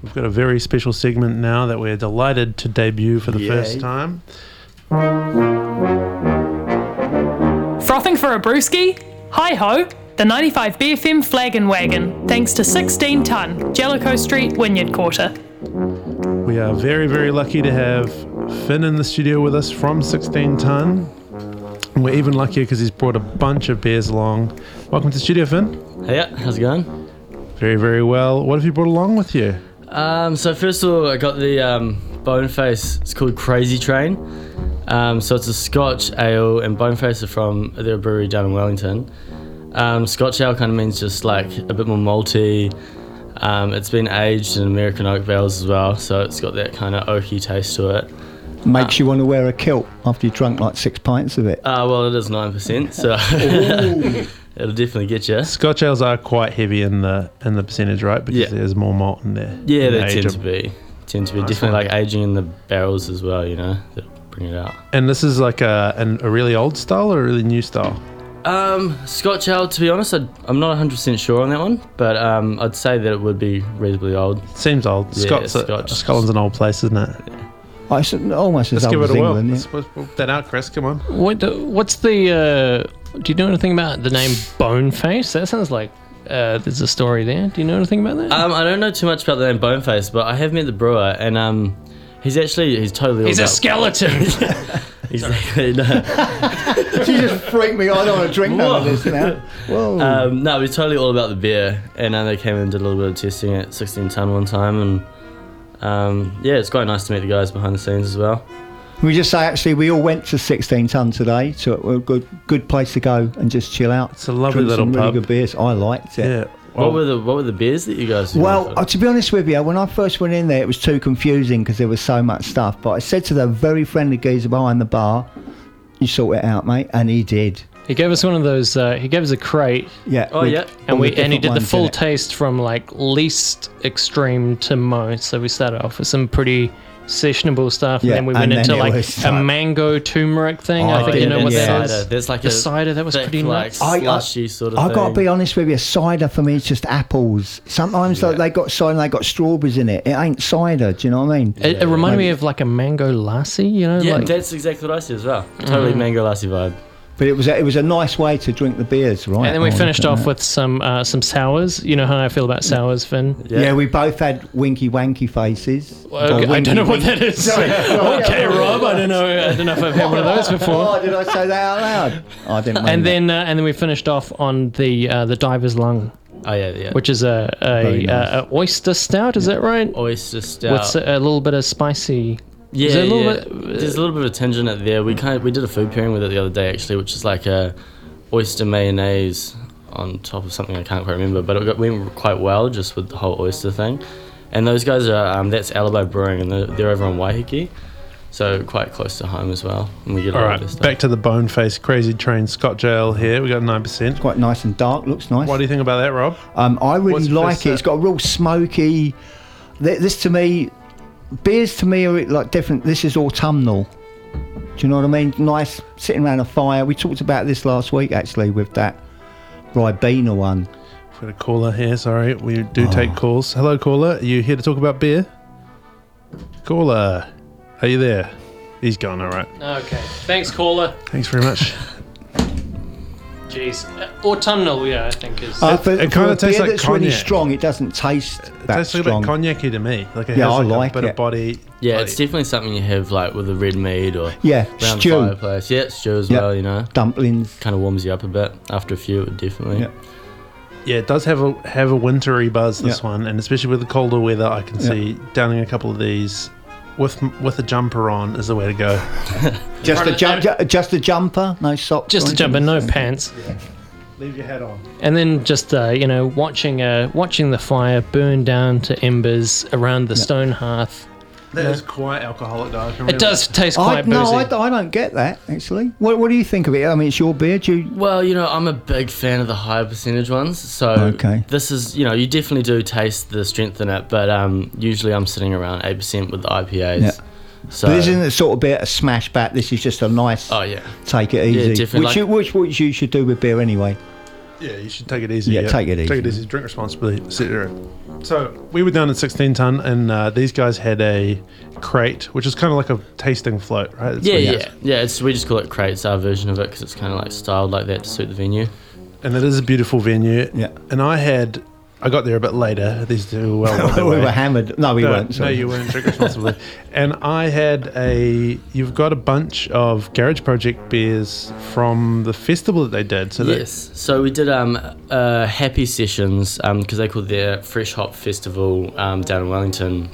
We've got a very special segment now that we're delighted to debut for the first time. Frothing for a brewski? Hi-ho! The 95 BFM flag and wagon, thanks to 16 Ton, Jellicoe Street, Wynyard Quarter. We are very, very lucky to have Finn in the studio with us from 16 Ton. And we're even luckier because he's brought a bunch of beers along. Welcome to the studio, Finn. Hey, how's it going? Very, very well. What have you brought along with you? So first of all, I got the Boneface. It's called Crazy Train. So it's a Scotch ale, and Boneface are from their brewery down in Wellington. Scotch ale kind of means just like a bit more malty. It's been aged in American oak barrels as well, so it's got that kind of oaky taste to it. Makes you want to wear a kilt after you've drunk like 6 pints of it. Well, it is 9%, so it'll definitely get you. Scotch ales are quite heavy in the percentage, right? Because there's more malt in there. Yeah, they tend to be. Nice Definitely one. like aging in the barrels as well, you know, that bring it out. And this is like a really old style or a really new style? Scotch ale, to be honest, I'm not 100% sure on that one, but I'd say that it would be reasonably old. Seems old. Yeah, Scotland's an old place, isn't it? Oh, it's almost as Let's give old it as a whirl. England. Let's whip that out, Chris. Come on. What's the... do you know anything about the name Boneface? That sounds like there's a story there. Do you know anything about that? I don't know too much about the name Boneface, but I have met the brewer, and he's totally... He's a skeleton! Exactly, no. You just freaked me. I don't want to drink none of this now. Whoa. No, he's totally all about the beer, and they came and did a little bit of testing at 16 Ton one time, and it's quite nice to meet the guys behind the scenes as well. We just say, actually, we all went to 16 Ton today, so it was a good place to go and just chill out. It's a lovely Drink little some pub. really good beers. I liked it. Yeah. What were the beers that you guys? Well, to be honest with you, when I first went in there, it was too confusing because there was so much stuff. But I said to the very friendly geezer behind the bar, "You sort it out, mate," and he did. He gave us one of those. He gave us a crate. Yeah. Oh, yeah. And he did the ones full in it. taste from like least extreme to most. So we started off with some pretty sessionable stuff, Yeah, and then we and went then into it like was a like- mango turmeric thing. Oh, I think you know what that cider. is. There's like The a cider that was thick, pretty like, nuts. slushy sort of thing. I got to be honest with you, cider for me is just apples. Sometimes like, they got cider and they got strawberries in it. It ain't cider, do you know what I mean? It reminded me of like a mango lassi, you know? Yeah, like, that's exactly what I said as well. Totally mango lassi vibe. But it was a nice way to drink the beers, right? and then we Oh, finished look at off that. with some sours. You know how I feel about sours, Finn? Yeah, we both had winky wanky faces. Well, okay, I don't know what that is. Sorry. Okay, Rob. I don't know if I've had one of those before. Oh, did I say that out loud? I didn't. mean And that. then we finished off on the diver's lung, Oh yeah. which is Very nice. a oyster stout. Is that right? Oyster stout. With a little bit of spicy. Yeah, Is there a little bit- There's a little bit of a tinge in it there. We did a food pairing with it the other day actually, which is like a oyster mayonnaise on top of something I can't quite remember, but it went quite well just with the whole oyster thing. And those guys are that's Alibi Brewing, and they're over in Waiheke, so quite close to home as well. And we get a All lot right, of their stuff. back to the Boneface Crazy Train Scotch Ale here. We got 9%. Quite nice and dark. Looks nice. What do you think about that, Rob? I really What's the like first it. It's got a real smoky. This to me, beers to me are like different. This is autumnal. Do you know what I mean? Nice sitting around a fire. We talked about this last week actually with that Ribena one. We've got a caller here. Sorry, we do take calls. Hello, caller. Are you here to talk about beer? Caller, are you there? He's gone. All right. Okay. Thanks, caller. Thanks very much. Jeez. Autumnal, yeah, I think is. For it a kinda tastes beer like that's really cognac. strong. It doesn't taste that Tastes a bit strong. cognac-y to me. Like it Yeah, has I like like a bit it. of body. Yeah, body. it's definitely something you have like with a red mead or Yeah, around stew. the fireplace. Yeah, stew as Yep. well. You know, Dumplings. kind of warms you up a bit after a few. It would definitely. Yeah. Yeah, it does have a wintry buzz, this Yeah. one, and especially with the colder weather, I can Yeah. see downing a couple of these with a jumper on is the way to go. Just a jumper, no socks. Just or a jumper, anything? no pants. Leave your hat on. And then just watching the fire burn down to embers around the stone hearth. That is quite alcoholic, though. I can It really- does taste quite No, boozy. I don't get that actually. What do you think of it? I mean, it's your beer. Do you? Well, you know, I'm a big fan of the higher percentage ones. So Okay. this is, you know, you definitely do taste the strength in it, but usually I'm sitting around 8% with the IPAs. Yeah. So But this isn't the sort of beer to smash back. This is just a nice oh yeah, take it easy. definitely, Which you should do with beer anyway. Yeah, you should take it easy. Yeah, take it easy. Take it easy. Drink responsibly, etc. So we were down at 16 ton, and these guys had a crate, which is kind of like a tasting float, right? That's what it is. Yeah. We just call it crates, our version of it, because it's kind of like styled like that to suit the venue. And it is a beautiful venue. Yeah. And I got there a bit later. These two well. We were hammered. No, we weren't. No, Sorry. you weren't. Drink responsibly. And I had you've got a bunch of Garage Project beers from the festival that they did. So Yes. So we did Happy Sessions, because they called their Fresh Hop Festival down in Wellington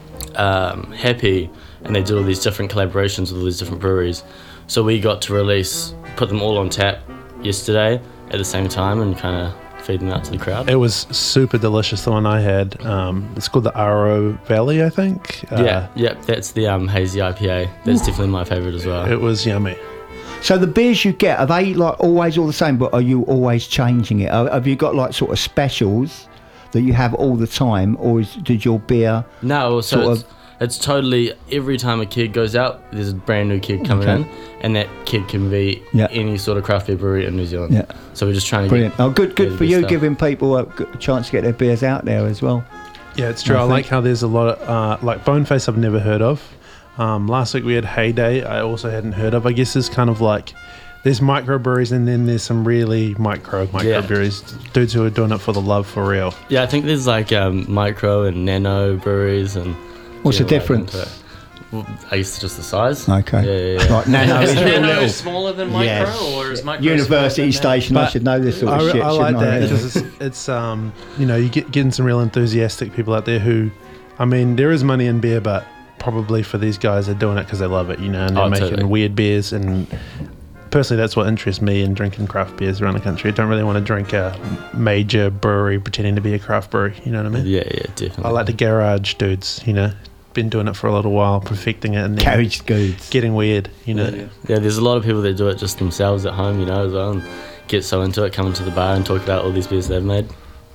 Happy, and they did all these different collaborations with all these different breweries. So we got to put them all on tap yesterday at the same time and kind of feed them out to the crowd. it was super delicious, the one I had. It's called the Aro Valley, I think. That's the hazy IPA. That's definitely my favourite as well. It was yummy. So the beers you get, are they like always all the same, but are you always changing it? Have you got like sort of specials that you have all the time, or did your beer No, so sort it's totally every time a kid goes out, there's a brand new kid coming in, and that kid can be any sort of craft beer brewery in New Zealand. Yeah. So we're just trying to brilliant? Oh, good the for you, stuff. giving people a chance to get their beers out there as well. Yeah, it's true. I I like think- how there's a lot of like Boneface I've never heard of. Last week we had Heyday. I also hadn't heard of. I guess it's kind of like there's microbreweries and then there's some really microbreweries, dudes who are doing it for the love for real. Yeah, I think there's like micro and nano breweries and. What's the get right difference? into it. Well, I guess it's just the size. Okay. Yeah. Like nano Is is real nano little. smaller than micro, Yes. or is micro University smaller than station. I But should know this sort of shit. I like shouldn't that really? because it's you getting some real enthusiastic people out there who, I mean, there is money in beer, but probably for these guys they're doing it because they love it, and they're making totally. weird beers. And personally, that's what interests me in drinking craft beers around the country. I don't really want to drink a major brewery pretending to be a craft brewery. You know what I mean? Yeah, definitely. I like the garage dudes. Been doing it for a little while, perfecting it, and then Carriage goods. getting weird. Yeah, there's a lot of people that do it just themselves at home, as well, and get so into it, come into the bar and talk about all these beers they've made.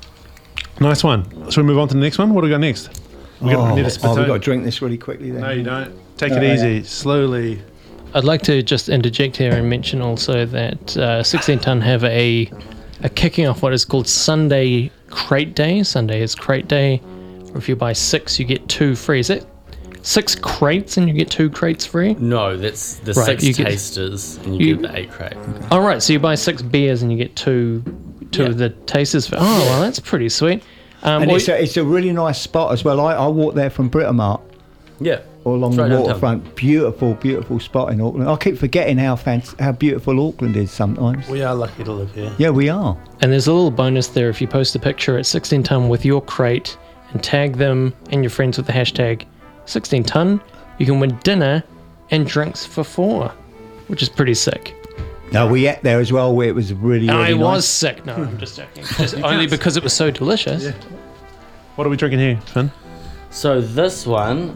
Nice one. Should we move on to the next one? What do we got next? We need a We've spittoon. got to drink this really quickly then. No, you don't. Take it Yeah. easy, slowly. I'd like to just interject here and mention also that 16 Ton have a kicking off what is called Sunday Crate Day. Sunday is Crate Day. Or if you buy 6, you get 2 free. Is it 6 crates and you get 2 crates free? No, that's the Right, 6 you get- tasters, and you get the 8 crate. All right, so you buy 6 beers and you get 2 of the tasters for. Oh, well, that's pretty sweet. And Well, it's a really nice spot as well. I walked there from Britomart Yeah. all along It's the right downtown. waterfront. Beautiful spot in Auckland. I keep forgetting how beautiful Auckland is sometimes. We are lucky to live here. Yeah, we are. And there's a little bonus there if you post a picture at 16 Ton with your crate and tag them and your friends with the hashtag 16 Ton, you can win dinner and drinks for 4, which is pretty sick. No, we ate there as well where it was really I nice. was sick. No, I'm just joking. Just only because it was so delicious. What are we drinking here, Finn? So this one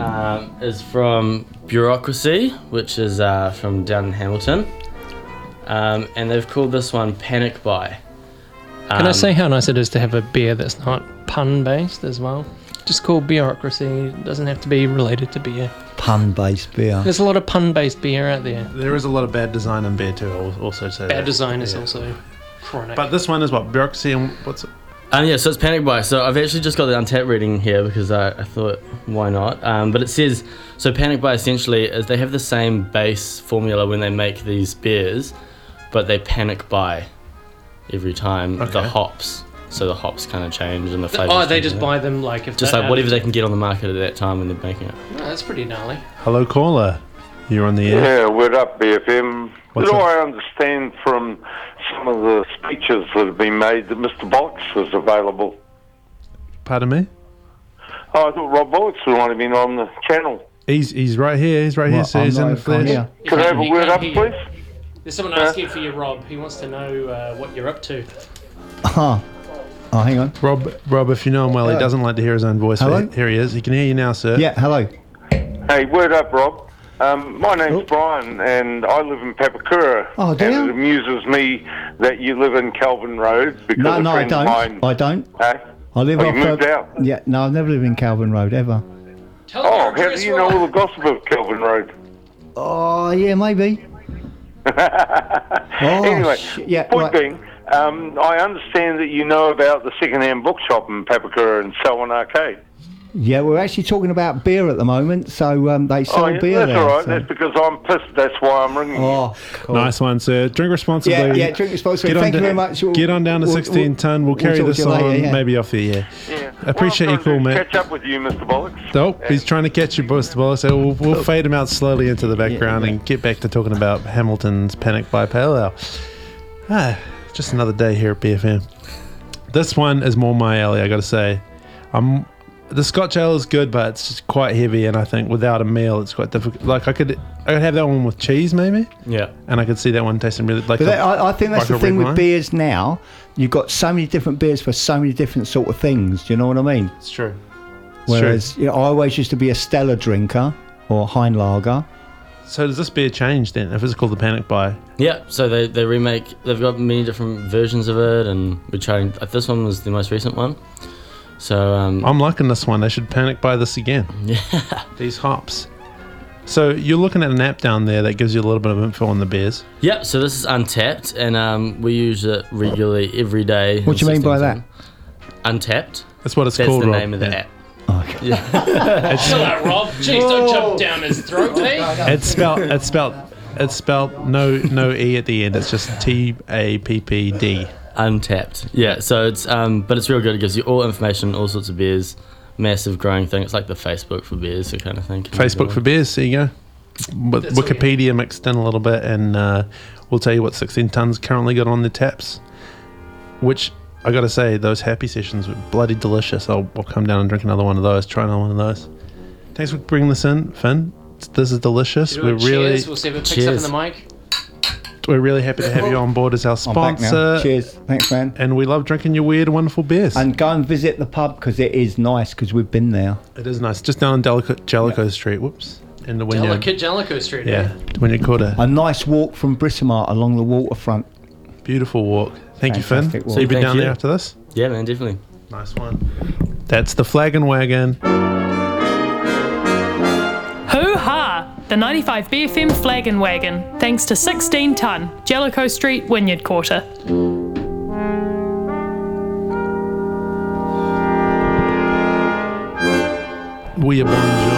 is from Bureaucracy, which is from down in Hamilton. And they've called this one Panic Buy. Can I say how nice it is to have a beer that's not pun-based as well? Just called Bureaucracy. It doesn't have to be related to beer. Pun-based beer. There's a lot of pun-based beer out there. There is a lot of bad design in beer too. I'll also say Bad that. design is Yeah. also chronic. But this one is what, bureaucracy, and what's it? Yeah, so it's Panic Buy. So I've actually just got the Untapped reading here because I thought, why not? But it says, so Panic Buy essentially is they have the same base formula when they make these beers, but they panic buy every time the Okay. hops. So the hops kind of change and the flavors. they change just and buy them like if just they're like out whatever of- they can get on the market at that time when they're making it. Oh, that's pretty gnarly. Hello, caller. You're on the air. Yeah, word up, BFM. What's Do up? I understand from some of the speeches that have been made that Mr. Box is available? Pardon me? Oh, I thought Rob Box would want to be on the channel. He's right here. He's right here. What, So I'm he's in not the flesh. here. Could I have a word up, please? There's someone asking for you, Rob. He wants to know what you're up to. Oh, hang on. Rob, if you know him well, he doesn't like to hear his own voice. Hello? But here he is. He can hear you now, sir. Yeah, hello. Hey, word up, Rob. My name's Brian, and I live in Papakura. Oh, do and you? it amuses me that you live in Calvin Road because No, a I friend of mine. don't. I don't. Eh? I live Oh, you off. moved out? Yeah, no, I've never lived in Calvin Road ever. Oh, how do you know all the gossip of Calvin Road? Oh, yeah, maybe. Anyway, yeah, point right. being, I understand that you know about the second-hand bookshop in Papakura and Selwyn Arcade. Yeah, we're actually talking about beer at the moment, so they sell beer that's there. all right. So. That's because I'm pissed. That's why I'm ringing you. Oh, cool. Nice one, sir. Drink responsibly. Yeah, drink responsibly. Thank you very much. Get on down to 16 ton. We'll carry talk this to you on later, maybe off the air. Yeah. Appreciate your call, mate. Catch up with you, Mr. Bollocks. Nope, he's trying to catch you, Mr. Bollocks. So we'll fade him out slowly into the background and get back to talking about Hamilton's Panic by Pale Ale. Just another day here at BFM. This one is more my alley, I got to say. The Scotch ale is good, but it's just quite heavy, and I think without a meal, it's quite difficult. Like I could have that one with cheese, maybe. Yeah. And I could see that one tasting really like. I think that's like the thing red with wine. beers now. You've got so many different beers for so many different sort of things. Do you know what I mean? It's true. Whereas I always used to be a Stella drinker or Heinlager. So does this beer change then? If it's called the Panic Buy, Yeah, so they remake. They've got many different versions of it, and we tried. This one was the most recent one. So I'm liking this one. They should Panic Buy this again. yeah, These hops. So you're looking at an app down there that gives you a little bit of info on the beers. yeah. So this is Untapped, and we use it regularly every day. What do you mean by that? Untapped. That's what it's That's called. the Rob. name of the Yeah. app. Okay. Chill out, Rob. Jeez, don't jump down his throat, eh? It's spelled no e at the end. It's just TAPPD. Untapped. Yeah. So it's but it's real good. It gives you all information, all sorts of beers. Massive growing thing. It's like the Facebook for beers, that kind of thing. Facebook for beers. There you go. With That's all you Wikipedia mixed in a little bit, and we'll tell you what 16 tons currently got on the taps. Which I got to say, those happy sessions were bloody delicious. I'll come down and drink another one of those. Try another one of those. Thanks for bringing this in, Finn. This is delicious. We'll see if it picks up in the mic. We're really happy to have you on board as our I'm back now. sponsor. Cheers. Thanks, man. And we love drinking your weird, wonderful beers. And go and visit the pub because it is nice because we've been there. It is nice. Just down on Jellicoe Street. Whoops. In the window. Delicate Jellicoe Street. Yeah. When you caught A nice walk from Britomart along the waterfront. beautiful walk. Thank you, Finn. Fantastic walk. So you'll be Thank down you. there after this? Yeah, man, definitely. Nice one. That's the Flagon Wagon. Hoo-ha! The 95 BFM Flagon Wagon, thanks to 16 Ton, Jellicoe Street, Wynyard Quarter. We are bonjour.